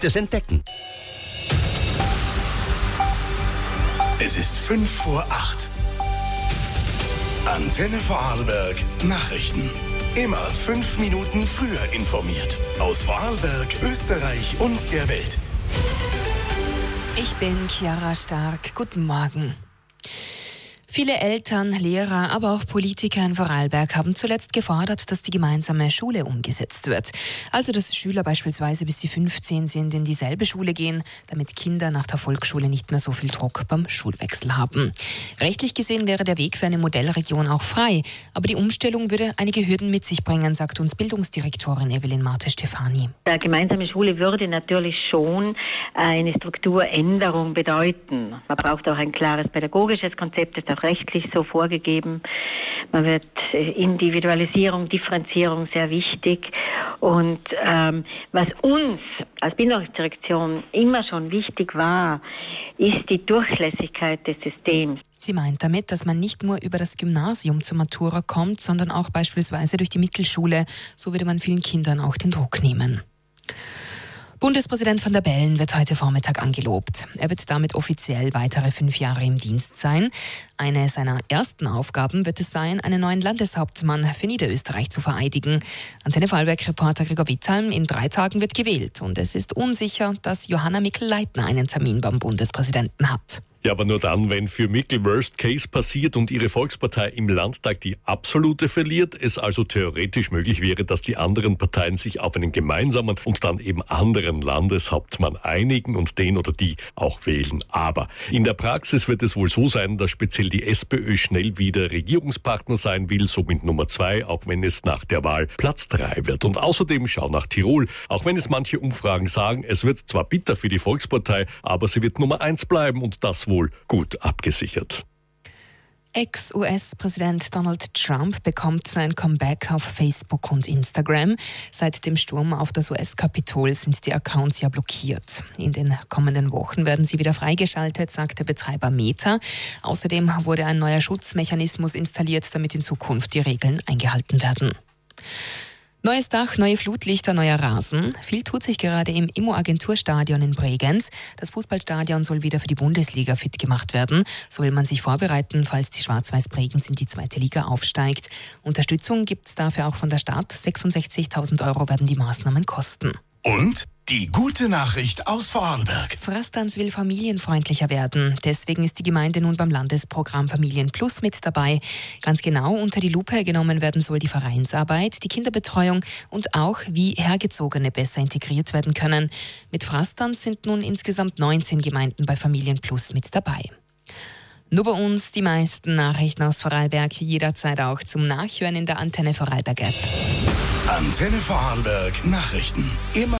Unbekanntes entdecken. Es ist 7:55. Antenne Vorarlberg Nachrichten. Immer 5 Minuten früher informiert. Aus Vorarlberg, Österreich und der Welt. Ich bin Chiara Stark. Guten Morgen. Viele Eltern, Lehrer, aber auch Politiker in Vorarlberg haben zuletzt gefordert, dass die gemeinsame Schule umgesetzt wird. Also, dass Schüler beispielsweise bis sie 15 sind in dieselbe Schule gehen, damit Kinder nach der Volksschule nicht mehr so viel Druck beim Schulwechsel haben. Rechtlich gesehen wäre der Weg für eine Modellregion auch frei, aber die Umstellung würde einige Hürden mit sich bringen, sagt uns Bildungsdirektorin Evelyn Marte-Stefani. Eine gemeinsame Schule würde natürlich schon eine Strukturänderung bedeuten. Man braucht auch ein klares pädagogisches Konzept, das ist auch rechtlich so vorgegeben. Man wird Individualisierung, Differenzierung sehr wichtig. Und was uns als Bildungsdirektion immer schon wichtig war, ist die Durchlässigkeit des Systems. Sie meint damit, dass man nicht nur über das Gymnasium zur Matura kommt, sondern auch beispielsweise durch die Mittelschule. So würde man vielen Kindern auch den Druck nehmen. Bundespräsident van der Bellen wird heute Vormittag angelobt. Er wird damit offiziell weitere 5 Jahre im Dienst sein. Eine seiner ersten Aufgaben wird es sein, einen neuen Landeshauptmann für Niederösterreich zu vereidigen. Antenne Vorarlberg-Reporter Gregor Wittheim: In 3 Tagen wird gewählt und es ist unsicher, dass Johanna Mikl-Leitner einen Termin beim Bundespräsidenten hat. Ja, aber nur dann, wenn für Mikl Worst Case passiert und ihre Volkspartei im Landtag die absolute verliert, es also theoretisch möglich wäre, dass die anderen Parteien sich auf einen gemeinsamen und dann eben anderen Landeshauptmann einigen und den oder die auch wählen. Aber in der Praxis wird es wohl so sein, dass speziell die SPÖ schnell wieder Regierungspartner sein will, somit Nummer 2, auch wenn es nach der Wahl Platz 3 wird. Und außerdem schau nach Tirol, auch wenn es manche Umfragen sagen, es wird zwar bitter für die Volkspartei, aber sie wird Nummer 1 bleiben und das wohl gut abgesichert. Ex-US-Präsident Donald Trump bekommt sein Comeback auf Facebook und Instagram. Seit dem Sturm auf das US-Kapitol sind die Accounts ja blockiert. In den kommenden Wochen werden sie wieder freigeschaltet, sagt der Betreiber Meta. Außerdem wurde ein neuer Schutzmechanismus installiert, damit in Zukunft die Regeln eingehalten werden. Neues Dach, neue Flutlichter, neuer Rasen. Viel tut sich gerade im Immo-Agenturstadion in Bregenz. Das Fußballstadion soll wieder für die Bundesliga fit gemacht werden. So will man sich vorbereiten, falls die Schwarz-Weiß Bregenz in die 2. Liga aufsteigt. Unterstützung gibt es dafür auch von der Stadt. 66.000 € werden die Maßnahmen kosten. Und die gute Nachricht aus Vorarlberg. Frastanz will familienfreundlicher werden. Deswegen ist die Gemeinde nun beim Landesprogramm Familien Plus mit dabei. Ganz genau unter die Lupe genommen werden soll die Vereinsarbeit, die Kinderbetreuung und auch, wie Hergezogene besser integriert werden können. Mit Frastanz sind nun insgesamt 19 Gemeinden bei Familien Plus mit dabei. Nur bei uns die meisten Nachrichten aus Vorarlberg, jederzeit auch zum Nachhören in der Antenne Vorarlberg App. Antenne Vorarlberg Nachrichten. Immer